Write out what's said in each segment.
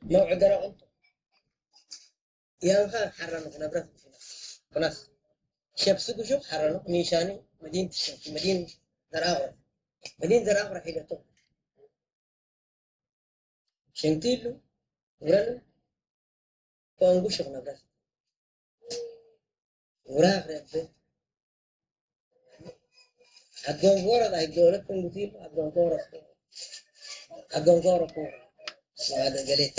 موعد رأى أنت يا خان حرنا كنا برا خلاص شاب سوق شوف حرنا نيشاني مدينة الشمس مدينة دراغر مدينة دراغر حيلته شنتيلو ورنا وانقوش كنا برا وراغ رأى أقوم قورة ده يقولك كنتيلو أقوم قورة أقوم قورة قورة هذا قليت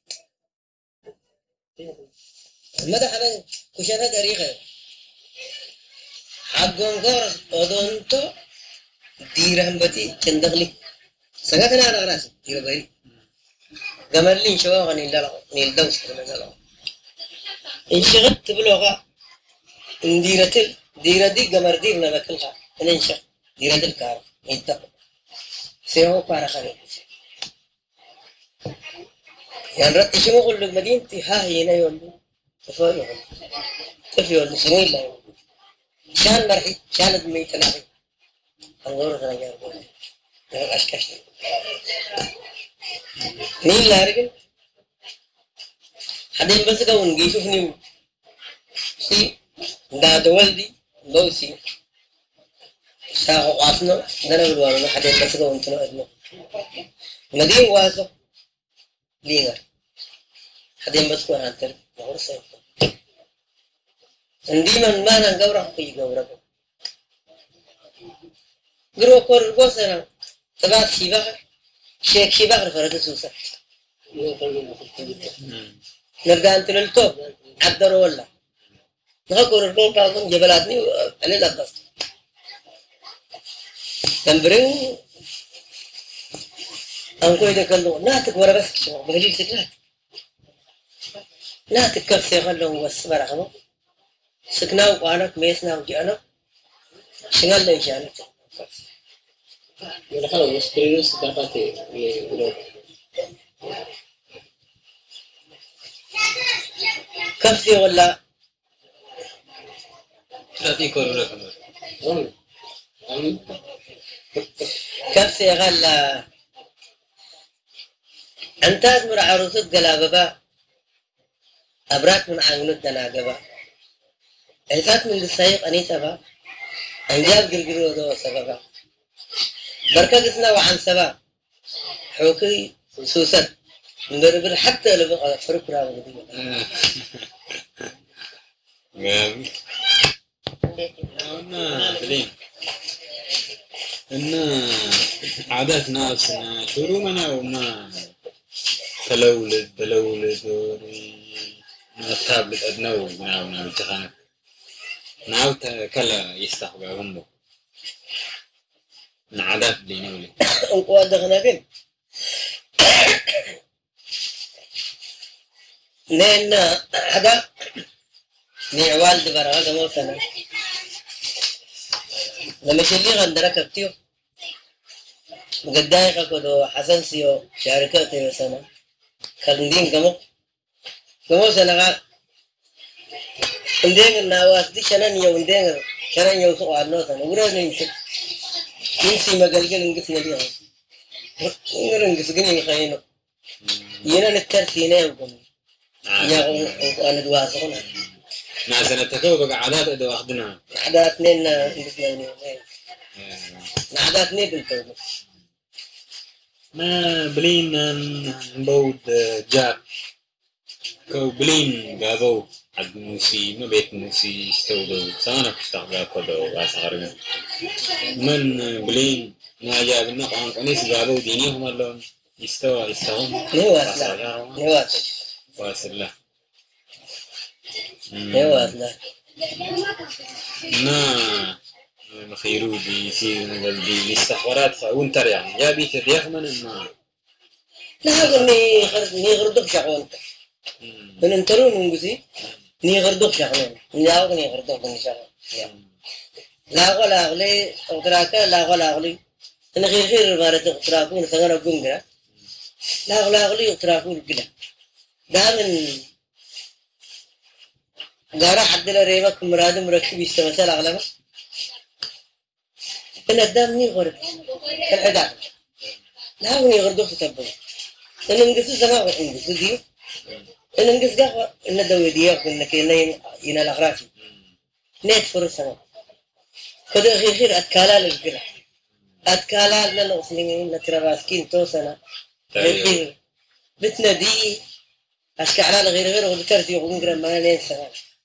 ماذا حنا كشنا طريقة أقوم قورة أدونتو ديرهم بتي چندغلي سگتنا على راسي دير بري قمرلين شواغ نيل دوس كنا قالوا إن شغلت بلغة إن ديرة دي قمر ديرنا بكلها إن شغل ديرة الكار ينتقل سيهو بارا خليل يعني رأت شو أقول لك مدينتي ها هنا يقول تفاي يقول تفاي يقول سمين لا يقول شان مرحي شان دمي تلاقي أنظر أنا جاي أشكاش نيل لارجل حدين بس كون جيشوف نيم سي دا دولدي لوسي ساقو قاسنا دنا بدوانو حدين بس كون تنو أدنو مدين واسو لينغر حدين بس كون هانتر نقول سيف عندي من ما نجورا في جورا جرو كور بوسنا تبع شيبا شيخ شيبا فرد سوسة نردان تلتو عبدر ولا نقول الرول كانوا جبلاتني أنا لبست تمبرين أنكو إذا كانوا ناتك ورا بس شو بهليل سكنات ناتك كرسي غلوا والسبرة خمو سكنا وأنا ميسنا وجانا شغال لي جانا ولا خلاص يستريس كاتاتي يقولوا كرسي ولا كاتي كورونا كمان كرسي غلا أنت أدمر عروسة قلابة أبرات من عيونت دناقبة عيسات من السيق أني سبا أنجاب قرقرو دو سببا بركة قسنا وعن سبا حوكي سوسد نقربر حتى لبقى فرق راو قديمة نعم أنا بلين إن عادات ناس شروع منا وما تلولد بلولد ما تابلت أدنو ناو تخانك ناو كلا يستحق أغنبو عادات دينولي أنقوى دغنا فين نين هذا نيوال دبرا هذا مو سنة لما شلي غندرا كبتيو قدايق كدو حسن سيو شاركات يا سنة كلندين كمو سنة عندنا النواس دي شنان يو عندنا شنان يو سوى الناس أنا ورا ننسي مقالقين نقص نبيها نقص قني خاينه ينا نكرسينا يوم يا أنا دواسون مع سنة تكو بقى عادات أدو أخدنا عادات نين نقصنا عادات نين بالتوبة ما بلين بود جاب كو بلين قابو عد موسي ما بيت موسي استودو سانا كستغلا كدو واسغرنا من بلين ما جابنا قان قنيس قابو دينيهم اللون يستوهم نواصل واصل له نواصل ما مخيرو دي سير دي الاستخبارات فونتر يعني يا بيت اليخمن ما لا أقول ني غردوك شغلت من انترون نقصي ني غردوك شغلون لا أقول ني غردوك من شغل لا ولا أغلي أغراك لا ولا أغلي أنا غير مارة أغراكون سجنا جونجرا لا ولا أغلي أغراكون كده ده من جارا حد لا ريبك مراد مركب يستمثل أغلبه أنا دامني غرب العداء لا أغني غردوك تتبع إن نقص زمان إنجز ديو إن نقص قهوة إن دوي ديو إن كنا ينا الأغراضي نيت فرصة كده غير أتكالال الجرا أتكالال لنا وصلين نترى راسكين توسنا غير بتنا دي أشكال غير وذكرت يقولون جرا ما ننسى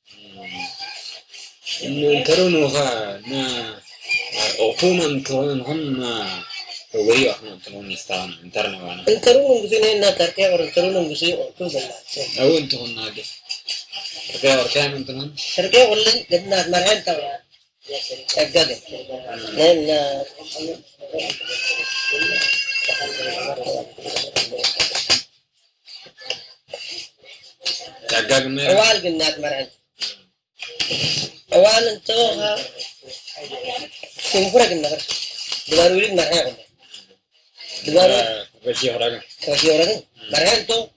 إنه ترونه نا أوتومان ترون هم ويا إحنا ترون يستعمل انترنا وانا انترون مجزين إن تركيا ورنترون مجزين أوتوز الله أو أنتم هنا تركيا وركان أنتم تركيا ولا جبنا مرحلة ترى أجدد لأن تجاجنا أول قلنا مرحلة أول انتوها سنفرق النهر دبارو لي مرحلة دبارو وشي هراجع كوشي ورقة مرحلة تو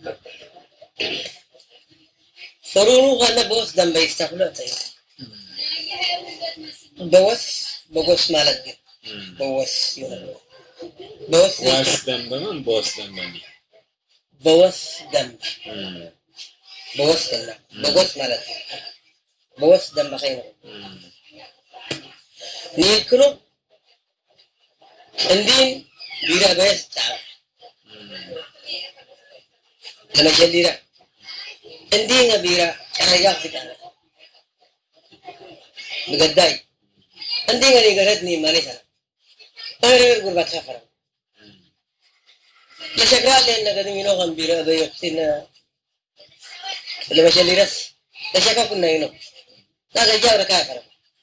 فرونو غانا بوس دم بيستقبلوا تاي بوس مالك بوس يونا بوس واس دم بمن بوس دم بني بوس دم بوس كنا بوس مالك بوس دم خينا نيكرو عندين بيرا بس تعال لما جليرا عندين بيرا أنا ياخذ أنا بقداي عندين اللي قردني مالي سنة أنا غير قربات خفرة لشكرا لأن قدم ينوغم بيرا بيوكسين لما جليرس لشكرا كنا ينوغ لا جاورا كافرة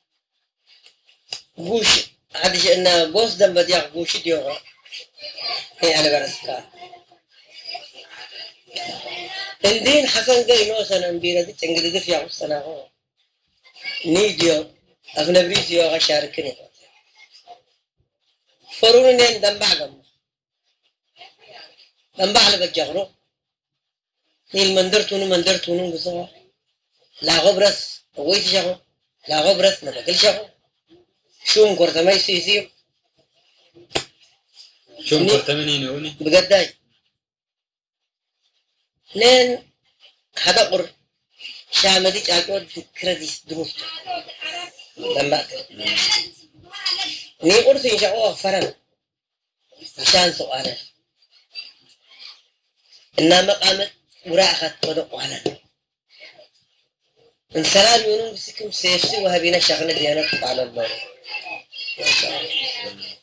بوش عادش إن بوس دم بديع بوش ديوغا هي على برسكار عندين حسن جاي نو سنة بيرا دي تنقل دي في عوض سنة هو نيديو أغنبريس يوغا شاركني فرون نين دم بعقم دم بعلى بجغرو نيل مندر تونو بسوا لا غبرس ويت شغو لا غبرس نبكل شغو شون كورتماي سيسيو شو كورتمني نوني بقداي نين هذا قر شامدي جاكو كرديس دروفتو دمبات ني قرسي شغو فرن عشان سؤالا إنما قامت وراءخت ودقوانا إن سلام يونون بسكم سيفسي وهبينا شغلة ديانا على الله ما شاء الله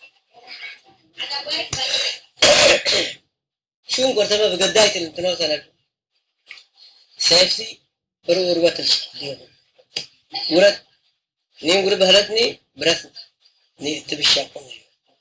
شون قرتما بقداية الانتنو سنة سيفسي برو وروات الديانا ورد نيم قرب هلتني برسن ني تبشاقون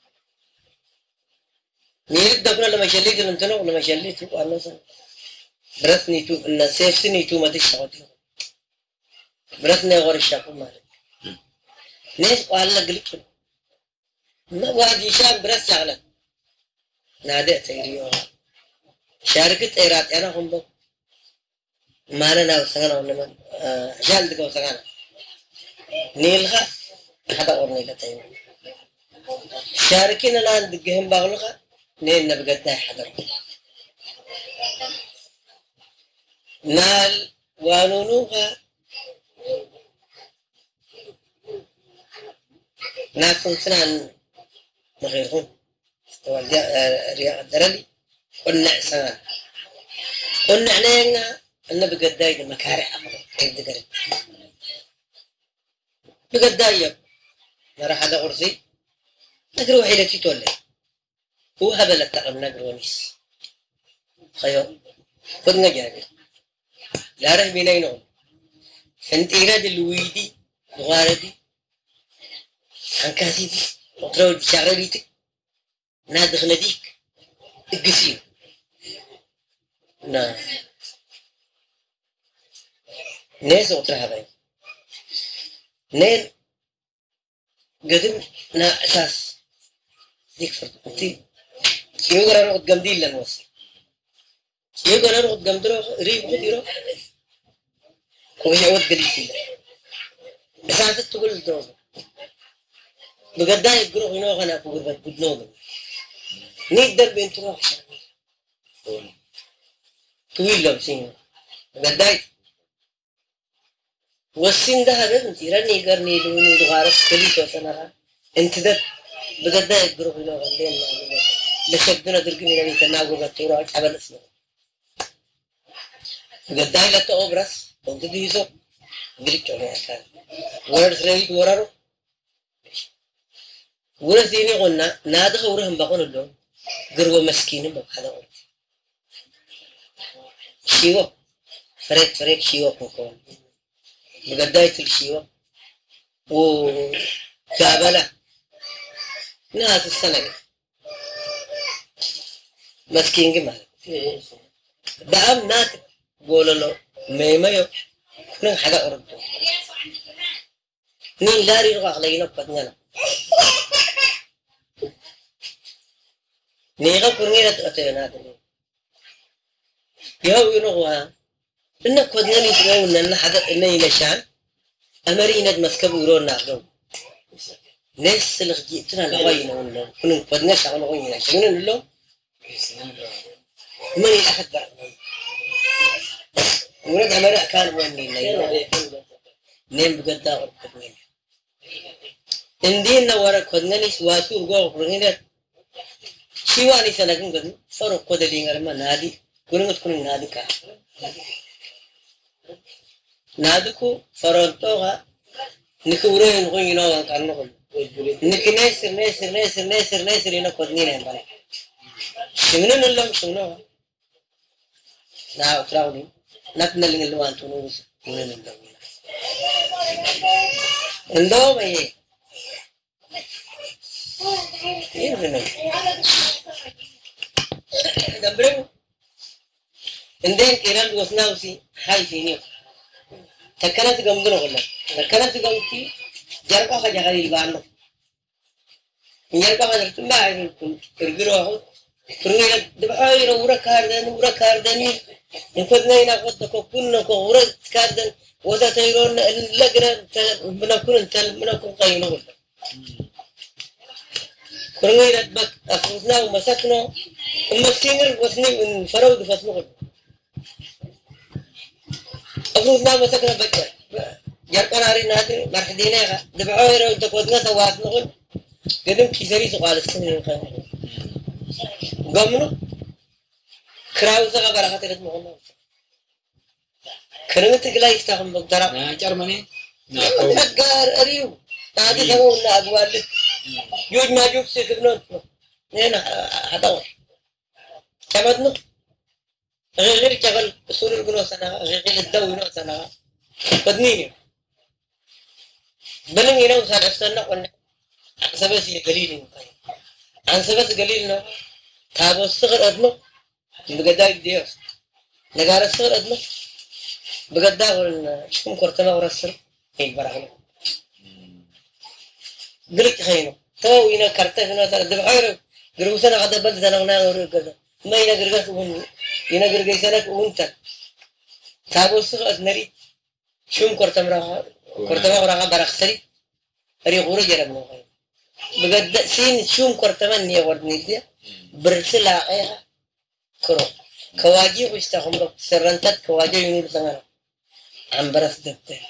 نيرد دقنا لما شليت الانتنو لما شليت وقالنا سنة برسني تو إن سيفسي تو ما تشتغل برسني غور الشاقون مالك نيس وقال لك ما واحد يشام برس شغلة نادئ تيريو شاركت إيرات أنا هم بق ما أنا ناو سجنا ولا من جال دكوا سجنا نيلها هذا أورني لتيم شاركين الآن دقهم بغلقة نيل نبقى ده حضر نال وانونوها ناس سنان مغيرهم رياض درلي قلنا سنان قلنا علينا أن بقداي المكارع أفضل كيف ذكرت بقداي نرى هذا غرزي نقروا حيلتي تولي هو هبل التقم نقروا نيس خيو خذنا جابر لا رح بينينهم فانتيرا دلويدي غاردي عن كاسيدي وطروا شغلتك نادخ نديك القسيم نا ناس وطرها باي نيل قدم نا أساس ديك فرد انتي يقول أنا قد قمدين لنوصي يقول أنا قد قمدرو ريب قديرو وهي عود قليسي أساسا تقول دوزو بقداي يقرأ هنا غنا فوق بدنوغ نقدر بنتروح طويل لو سين قداي وسين ده هذا تيراني قرني دوني دغارس كلي توسنا انت ده بقداي جروب لو غندين لشدنا درقني اللي تناقوا بالتورا حبل اسمه قداي لا توبرس وانت ديسو قلت له كان ورد ريد ورارو ورثيني قلنا نادخ ورهم بقول اللون قروا مسكين بهذا قلت شيوة فريق شيوة كون بقداية الشيوة وكابلة ناس السنة مسكين جمال دعم ناتب قول له ميما يو نن حاجة أردو نن لاري رغاق لينا بطننا نيغا كورنينا أتينا دلو يهو ينغوا إنك قدنا نتغيون أن حاجة إنه ينشان أمرينا مسكب ورون نعلم ناس اللي جيتنا لغاينا ونلو كنا قدنا شغل غينا شغلنا نلو مني أحد بعد ولد عملاء كان واني ليلو نيم بقدا ورقدني اندينا ورا قدني سواسو غو قرنينا شيواني سنكن قد فرق قد لينغر ما نادي كورنت كون نادي كا نادكو فرونتوغا نكورين غينو وان كان نقول نكنيسر هنا قدني نبالي شنو نلوم شنو نا تراولي نتنلين اللوان تونوس ونن اللوان اندو بيه يرفنو دبرو اندين كيران وسناوسي حال فينيو تكنت قمدنا ولا تكنت قمتي جربا خجغري البانو جربا خجغري ما عرفتم ترقروا كرنينا دبحاينا ورا كاردن ينفذنا هنا قدكو كنا كورد كاردن وذا تيرون لقنا بنكون بنكون قينا ولا كرنينا بك أفرزنا ومسكنا ومسكنا وسني من فرود فسمه أفرزنا ومسكنا بك جربنا علينا هذه مرحدينا دبحاينا وتقودنا سواسنا قل قدم كيسري سقال السنين خير قامنو كراوزة قبرها ترد مغنى كرمت قلا يفتحهم بقدرة جرماني أقار أريو هذه سوونا أقوال يوج ما جوب سيكبنون نينا هدور كمدنو غير شغل سور القنوة سنة غير الدو ينو سنة بدنيني بلن ينو سنة سنة قلنا عن سبس قليل عن سبس قليل نو تابو الصغر أدنو بقداء ديوس نقار الصغر أدنو بقداء شكم كورتنا ورسل هيك براغنا قلت خينو تو إنا كرتفنا دبعير قرقسنا غدا بلدنا وناغر كذا ما إنا قرقس ون إنا قرقسنا ونتا تابو الصغر أدنري شكم كورتنا ورغا براغسري أري غورو جربنا خينو بقداء سين شكم كورتنا نيا وردني دي برسل عقيها كرو كواجي ويستخدم رو سرنتات كواجي ينور سنارو عم برس دبته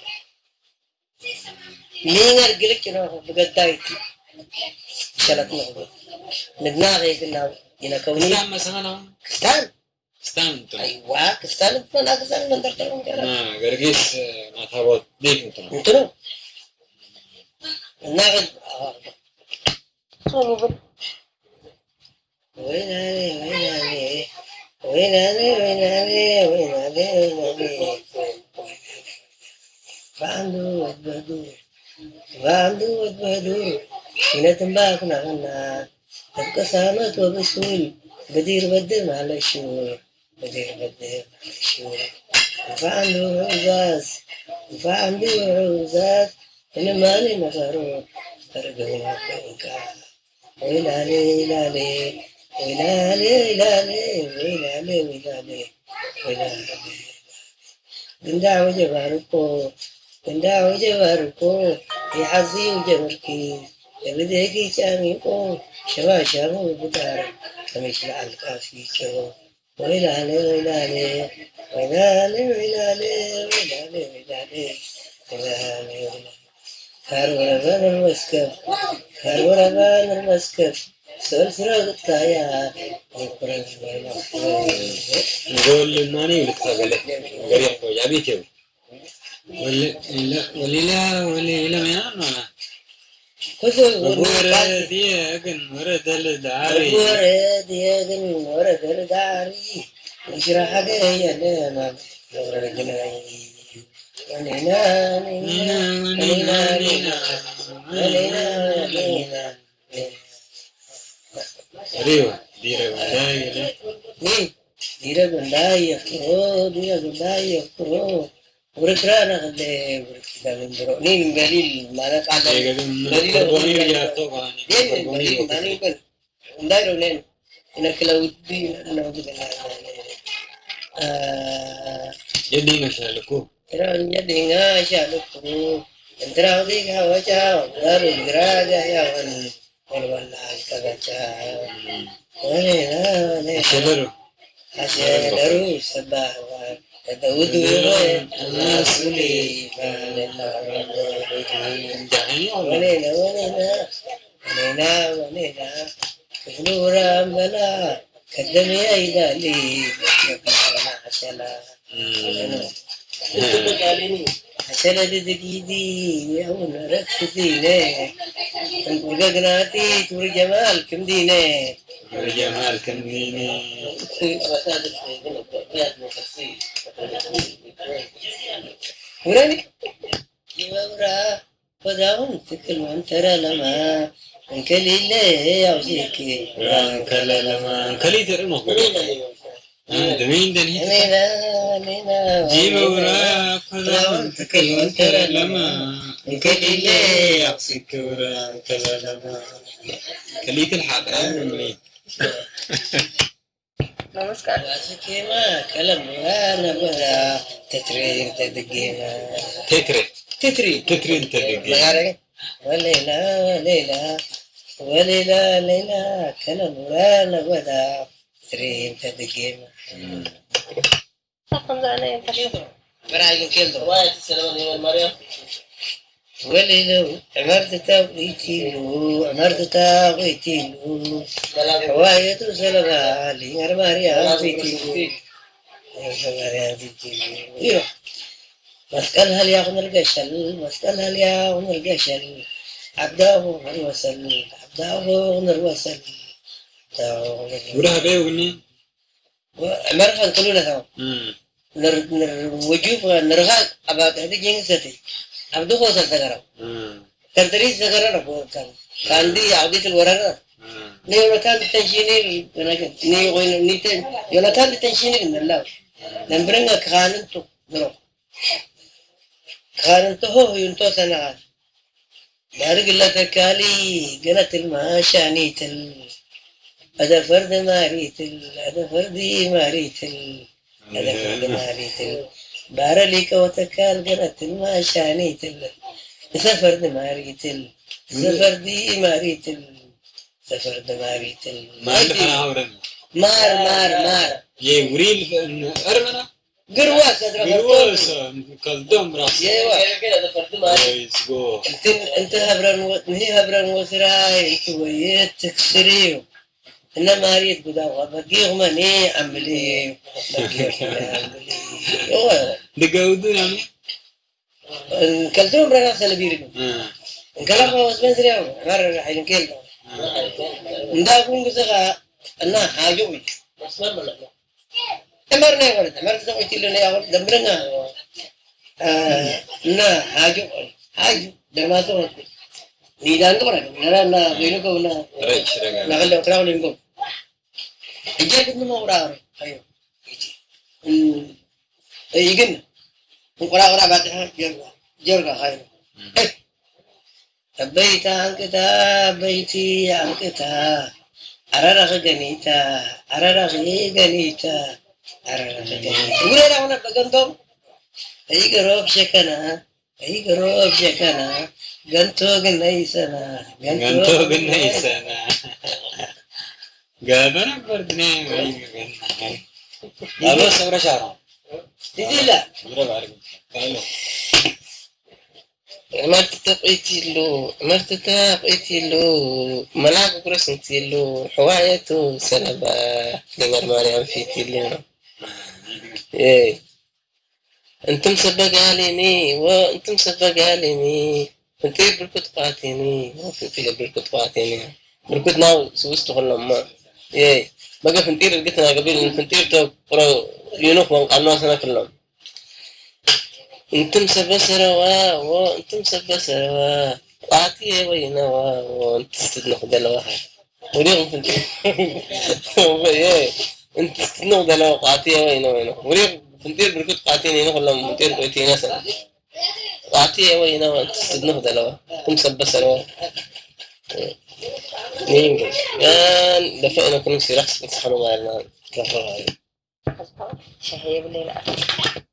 لينار قلك كناه بقدايتي شلت نقول ندنا غيقنا هنا كوني كستان مثلا كستان كستان أيوة كستان أنا كستان من درتهم كذا قرقيس ما تابوت ديك انتو ناقد وين علي فاندو وتبهدور هنا تنباك نغنى تبقى سامت وبسول بدير بدر على الشور فاندو عوزات أنا مالي نفرو أرجونا بينك ويلالي دنداو جباركو يحزي وجبركي يبديكي شاميكو شبا شامو بدار كمش لعلقا فيكو ويلالي ويلالي ويلالي ويلالي ويلالي ويلالي ويلالي كاروربان المسكب كاروربان المسكب سلسلة الطايا نقول ماني ولتقبله غريب يا بيتو ولا ما يعرفنا ورد ياقن ورد الداري ورد ياقن ورد الداري وشرح حقيا لنا ورد جناي ونينا نينا ونينا نينا ونينا نينا ريو ديرا غداي ديرا غداي يفرو ديرا غداي يفرو وركرانا غداي وركدا نمبرو نين غليل مانا قاعده غليل يا طبعا غليل ماني بن ندايرو نين انا كلاودي انا بدنا يدينا شالكو ترى يدينا شالكو ترى وديك هواجا ودارو الجراجا يا ون والله كذا ولا شبرو أشهد سبح تدود الناس لي ولينا ولينا ولينا ولينا كفلورا بلا كدم يا إلهي عسلا عسلا دقيدي يهون ركضيني تنقل قناتي تور جمال كم ديني جمال كميني وراني يورا فداون تكل وانترى لما انكلي لي يوزيكي كلا لما كلي ترمو دمين دني مينا جيب ورا فداون تكل وانترى لما انكلي لي يوزيك ورا كلا لما كليت الحق نمسكار واسكيما كلام وانا بدا تترين تدقيما تتري تدقيما وليلا ليلا وليلا ليلا كلام وانا بدا تترين تدقيما برايكم كيلدو وايد السلام عليكم مريم وليلو عمرت تاويتيلو عمرت تاويتيلو حواية سلبا لي أرماريا فيتيلو أرماريا فيتيلو مسكالها ليغن القشل مسكالها ليغن القشل عبداه الوسل عبداه الوسل ورها بيه وني عمرها نقولوا له وجوب نرغى أباك هذه جنستي عبدو هو سلسلة تدريس سلسلة كان دي عودة الورقة نيولا كان تنشيني نيولا يولا كان تنشيني من الله نمبرنا كاننتو درو كاننتو هو ينتو سنعات بارك الله تكالي قلت الماشانيتل هذا فرد ماريتل هذا فردي ماريتل هذا فرد ماريتل بارليك وتكال قرأت ما شانيتل سفرد ماريتل سفردي ماريتل سفرد ماريتل ما عندنا عورن مار يوريل أرمنا قرواس قرواس كالدم راس هذا فرد ماري go انت هبرن وسراي انت ويت تكسريو إنما ماريت بداوة بقيه مني عملي بقيه عملي دقاودو يعني كلتهم برا سلبيرك كلام هو سبنسر يوم مر حين كيل نداكم بسقى أنا حاجوي أمرنا ولا أمرت سوي تلنا يا ولد دمرنا نا حاجو درماتو نيدان كمان نرى بينو كونا نقول كراون إنكم إجا كنا ما وراه أيوه إيجن وكرا بعدها جرغا هاي بيتا أنكتا بيتي أنكتا أرارغ جنيتا أرارغ جنيتا أرارغ جنيتا ولا أنا بقندم أيجروب شكنا أيجروب شكنا ganto ganaysana gabana bardne Lalu seberapa cara? Tidak. Berapa hari? Kalau مرتتاب إتيلو ملاك كرسن تيلو حوايته سلبا دنگر ماريان في تيلو إيه أنتم سبق عليني وأنتم سبق عليني فنتير بركض قاتيني وفنتير بركض قاتيني بركض ناو سوستو خلما إيه بقى فنتير لقيتنا قبل فنتير تو برو يونوك من قانون سنة كلهم انتم سبسروا وانتم سبسروا قاتي وينا وانت تستدنق دلوها وريغ فنت انت تستدنق دلوها قاتي وينا وريغ فنتير بركض قاتيني نقول لهم فنتير قوتي ناسا قاتي وينا وانت تستدنق دلوها انتم سبسروا نينجل كان دفعنا كنوسي رحس بتحنوا معنا كفر هاي شهية بالليل